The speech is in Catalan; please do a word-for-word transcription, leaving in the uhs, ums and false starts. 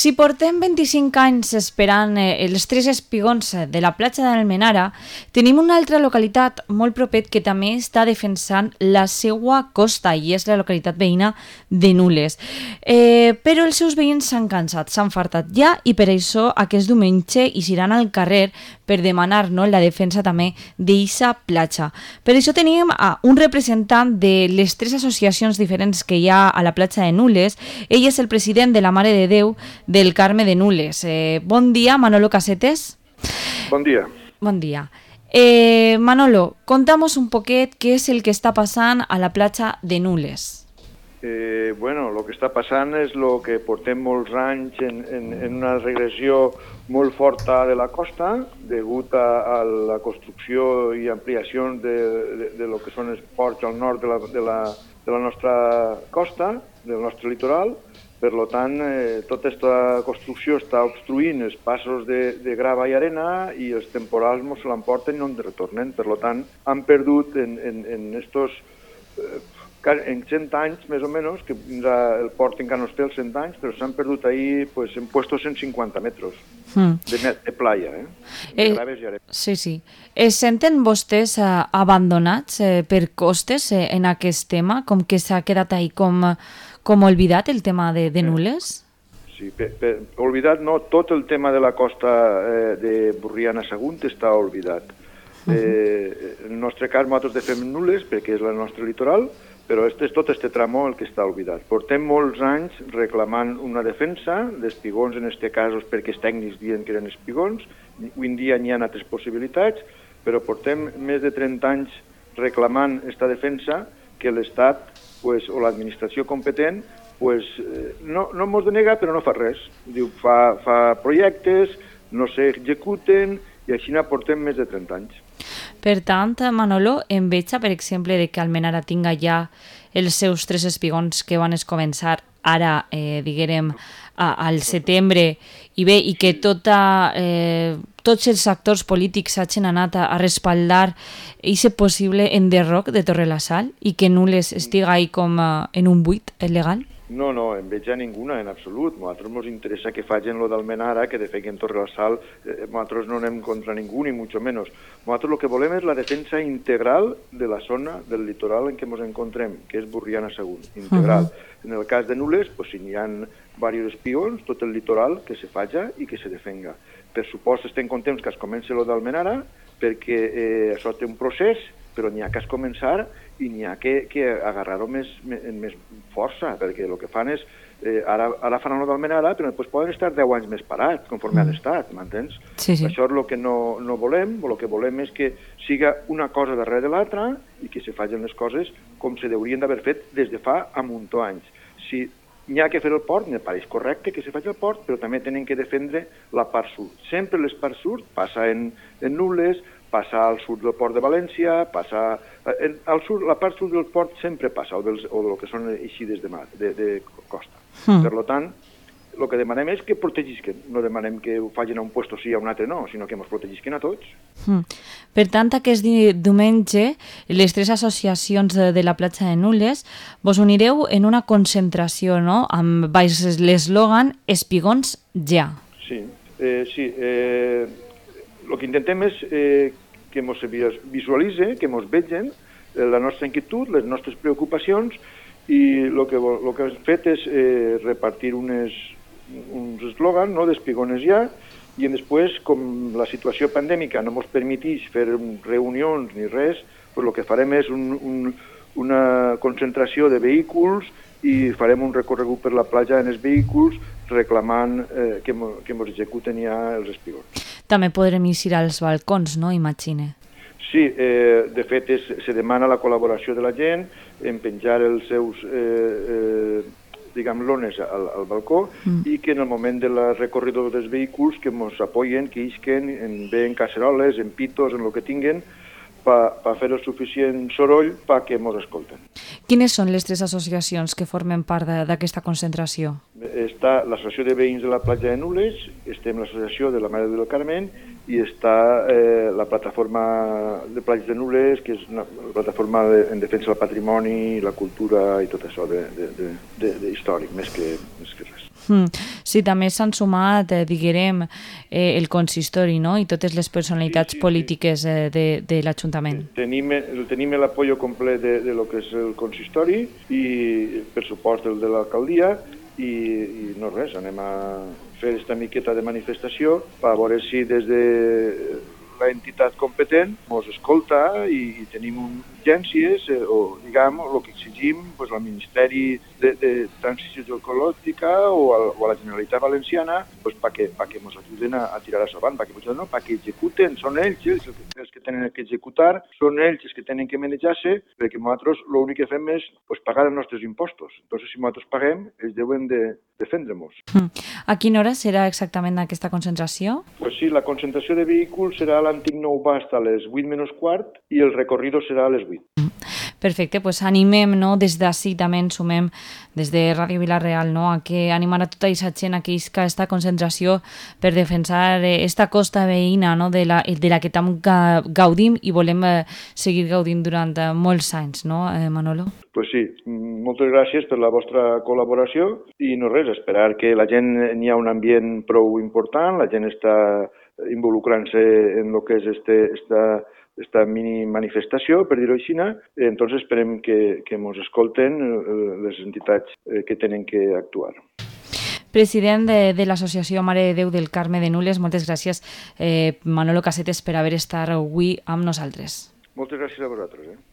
Si portem vint-i-cinc anys esperant eh, els tres espigons de la platja d'Almenara, tenim una altra localitat molt propet que també està defensant la seva costa i és la localitat veïna de Nules. Eh, però els seus veïns s'han cansat, s'han fartat ja i per això aquest diumenge hi iran al carrer per demanar no, la defensa també d'eixa platja. Per això tenim a un representant de les tres associacions diferents que hi ha a la platja de Nules. Ell és el president de la Mare de Déu del Carme de Nules. Eh, bon dia, Manolo Casetes. Bon dia. Bon dia. Eh, Manolo, contamos un poquet què és el que està passant a la platja de Nules. Eh, bueno, el que està passant és el que portem molts anys en, en, en una regressió molt forta de la costa, degut a, a la construcció i ampliació de, de, de lo que són els ports al nord de la, de la, de la nostra costa, del nostre litoral. Per tant, eh, tota aquesta construcció està obstruint els passos de, de grava i arena i els temporals no se l'emporten i no en retornen. Per tant, han perdut en, en, en estos... Eh, en cent anys, més o menys, que el port encara no té els cent anys, però s'han perdut ahir pues, en puestos cent cinquanta metres mm. de, de playa, eh? De eh, graves i arena. Sí, sí. Es senten vostès eh, abandonats eh, per costes eh, en aquest tema, com que s'ha quedat ahí com, com olvidat el tema de, de Nules? Sí, per, per, oblidat no, tot el tema de la costa eh, de Borriana Sagunt està oblidat. Uh -huh. eh, en el nostre cas nosaltres defem Nules perquè és el nostre litoral, però este és tot este tramo el que està oblidat. Portem molts anys reclamant una defensa d'espigons, en este cas perquè els tècnics diuen que eren espigons. Avui en dia n'hi ha altres possibilitats, però portem més de trenta anys reclamant aquesta defensa que l'Estat pues, o l'administració competent pues, no, no mos denega, però no fa res. Diu, fa, fa projectes, no s'executen i així ne portem més de trenta anys. Per tant, Manolo, en veig, per exemple, de que Almenara tinga ja els seus tres espigons que van començar ara, eh, diguem, a, al setembre, i bé, i que tota, eh, tots els actors polítics hagin anat a, a respaldar aquest possible enderroc de Torrelasal i que Nules estiga ahí com uh, en un buit legal? No, no, en veig a ninguna, en absolut. A nosaltres ens interessa que facin lo d'Almenara, que defensen Torrelasal. Eh, nosaltres no anem contra ningú, ni mucho menos. Nosaltres el que volem és la defensa integral de la zona del litoral en què ens encontrem, que és Borriana Sagunt, integral. Uh-huh. En el cas de Nules, pues, si n'hi ha diversos espions, tot el litoral que se faci i que se defenga. Per supost, estem contents que es comenci lo d'Almenara, perquè eh, això té un procés, però n'hi ha que es començar i n'hi ha que, que agarrar-ho més, més, més força, perquè el que fan és, eh, ara, ara faran el d'Almenara, però després poden estar deu anys més parats, conforme mm. han estat, m'entens? Sí, sí. Això és el que no, no volem, el que volem és que siga una cosa darrere de l'altra i que se facin les coses com se deurien d'haver fet des de fa a muntó anys. Si n'hi ha que fer el port, me pareix correcte que se faci el port, però també tenen que defendre la part sud. Sempre les parts sud passa en, en Nules, passa al sud del port de València, passa... En, al sud, la part sud del port sempre passa, o, dels, o del que són eixides de, mar, de, de costa. Mm. Per tant, el que demanem és que protegisquen. No demanem que ho facin a un lloc sí, a un altre no, sinó que ens protegisquen a tots. Mm. Per tant, aquest diumenge, les tres associacions de, de la platja de Nules vos unireu en una concentració, no?, amb baix l'eslògan Espigons ja. Sí, eh, sí. Eh, el que intentem és eh, que ens visualitzi, que ens vegin la nostra inquietud, les nostres preocupacions, i el que, el que hem fet és eh, repartir unes, uns eslògans, no, d'espigones ja, i després, com la situació pandèmica no ens permeteix fer reunions ni res, pues el que farem és un, un, una concentració de vehicles i farem un recorregut per la platja en els vehicles reclamant eh, que ens executen ja els espigons. També podrem ir als balcons, no?, imagine. Sí, eh, de fet es, se demana la col·laboració de la gent en penjar els seus eh, eh, diguem, lones al, al balcó mm. i que en el moment del recorrido dels vehicles que ens apoyen, que isquen en, bé en caceroles, en pitos, en el que tinguen, per pa fer el suficient soroll perquè ens escolten. Quines són les tres associacions que formen part d'aquesta concentració? Està l'Associació de Veïns de la Platja de Nules, estem l'associació de la Mare del Carme i està eh, la plataforma de Platges de Nules, que és una plataforma de, en defensa del patrimoni, la cultura i tot això de, de, de, de, de històric, més que, més que res. Mm. Sí, també s'han sumat, eh, diguem, eh, el consistori, no?, i totes les personalitats sí, sí, polítiques eh, de, de l'Ajuntament. Tenim, tenim l'apoyo complet de, de lo que és el consistori i, per supost, el de l'alcaldia, i, i no res, anem a fer aquesta miqueta de manifestació per veure si des de l'entitat competent ens escolta i, i tenim urgències eh, o, diguem, el que exigim pues, al Ministeri de, de Transició Ecològica o, al, o a la Generalitat Valenciana pues, perquè pa que ens ajuden a, a tirar això avant, perquè, no, perquè executen, són ells els, els que tenen que executar, són ells els que tenen que manejar-se, perquè nosaltres l'únic que fem és pues, pagar els nostres impostos. Entonces, si nosaltres paguem, ells deuen de defendre-nos. A quina hora serà exactament aquesta concentració? Pues sí, la concentració de vehicles serà a l'antic Nou Bast a les vuit menys quart i el recorrido serà a les vuit. Perfecte, pues animem, no? Des d'ací també ens sumem des de Ràdio Vila-real, no? A que animar a tota aquesta gent a que isca esta concentració per defensar esta costa veïna, no? de, la, de la que tam gaudim i volem eh, seguir gaudint durant eh, molts anys, no, eh, Manolo? Pues sí, moltes gràcies per la vostra col·laboració i no res, esperar que la gent n'hi ha un ambient prou important, la gent està involucrant-se en el que és este, esta, esta mini manifestació, per dir-ho així, entonces esperem que, que ens escolten les entitats que tenen que actuar. President de, de l'Associació Mare de Déu del Carme de Nules, moltes gràcies, eh, Manolo Casetes, per haver estat avui amb nosaltres. Moltes gràcies a vosaltres. Eh?